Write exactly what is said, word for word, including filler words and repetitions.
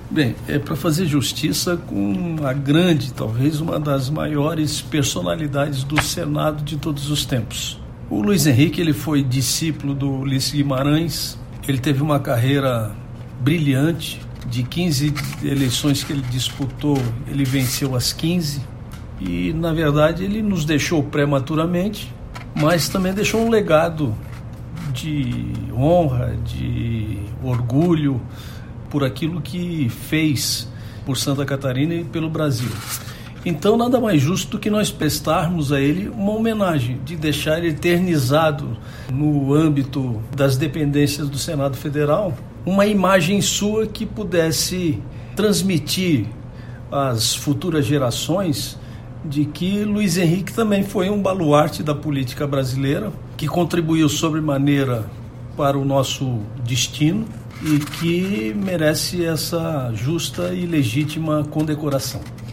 Bem, é para fazer justiça com a grande, talvez uma das maiores personalidades do Senado de todos os tempos. O Luiz Henrique, ele foi discípulo do Ulisses Guimarães, ele teve uma carreira brilhante, de quinze eleições que ele disputou, ele venceu as quinze, e na verdade ele nos deixou prematuramente, mas também deixou um legado de honra, de orgulho, por aquilo que fez por Santa Catarina e pelo Brasil. Então, nada mais justo do que nós prestarmos a ele uma homenagem, de deixar ele eternizado no âmbito das dependências do Senado Federal, uma imagem sua que pudesse transmitir às futuras gerações de que Luiz Henrique também foi um baluarte da política brasileira, que contribuiu sobremaneira para o nosso destino, e que merece essa justa e legítima condecoração.